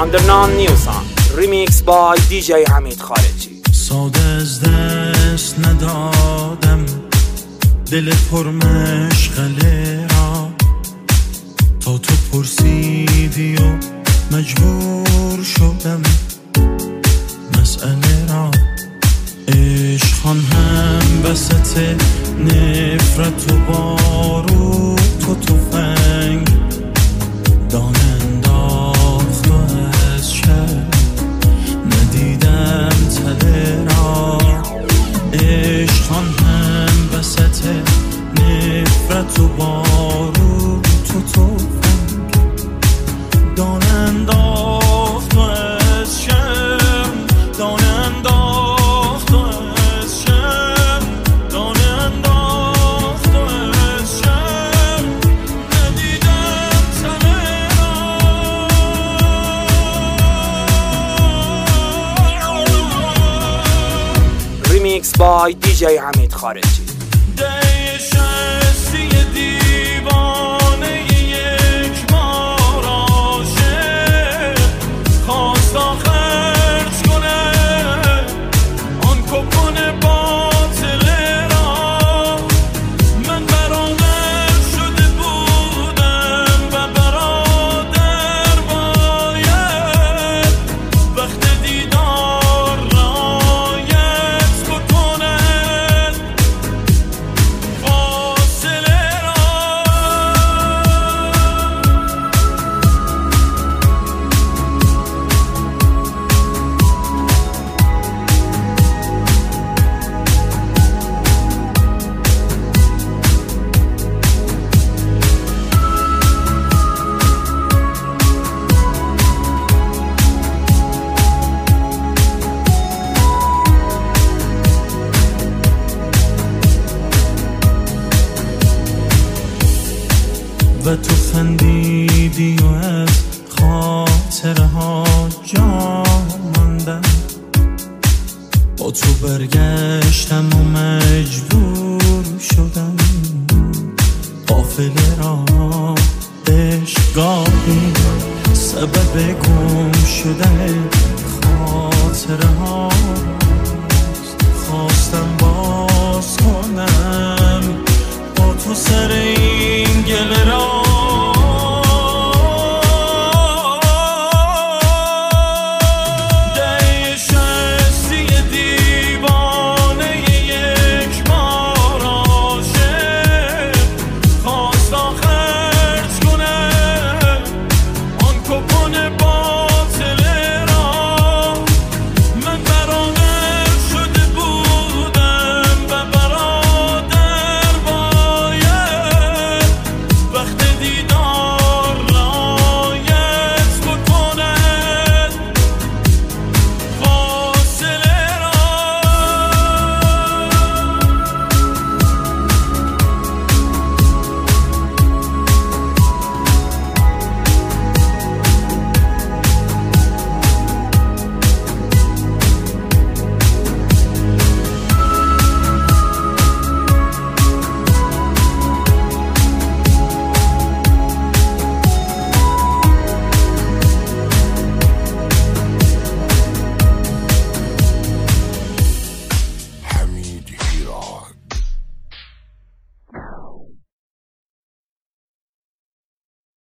under non-new song remixed by DJ حمید خارجی. ساده از دست ندادم دل پر مشغله را، تا تو پرسیدی و مجبور شدم مسئله را. عشقان هم وسط نفرت و باروت و تفنگ دان انداخت و از شب ندیدم تله را. عشقان هم وسط نفرت و باروت و تفنگ دان انداخت و از شب دان انداخت و از شب دان انداخت و از شب ندیدم تله را. remixed by DJ حمید خارجی. و تو خندیدی و از خاطره ها جا ماندم. با تو برگشتم و مجبور شدم قافله را. عشق گاهی سبب گم شدن خاطره ها. خواستم باز کنم با تو سر